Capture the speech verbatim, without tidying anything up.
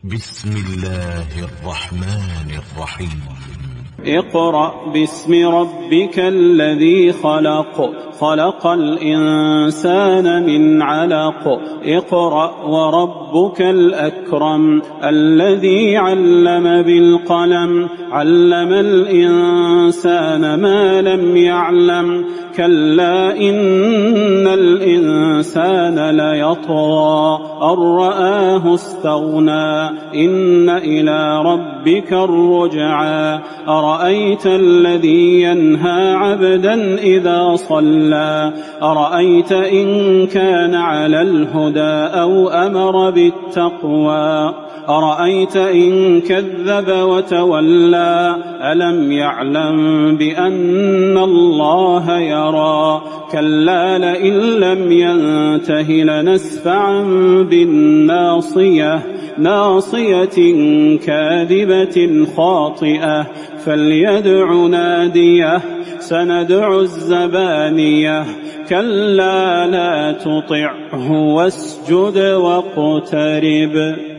بسم الله الرحمن الرحيم. اقرأ باسم ربك الذي خلق خلق الإنسان من علق اقرأ وربك الأكرم الذي علم بالقلم علم الإنسان ما لم يعلم كلا إن الإنسان ليطغى أن رآه استغنى إن إلى ربك الرجعى أرأيت الذي ينهى عبدا إذا صلى أرأيت إن كان على الهدى أو أمر بالتقوى أرأيت إن كذب وتولى ألم يعلم بأن الله يرى كلا لئن لم ينته لنسفعا بالناصية ناصية كاذبة خاطئة فليدع ناديه سندع الزبانية كلا لا تطعه واسجد واقترب.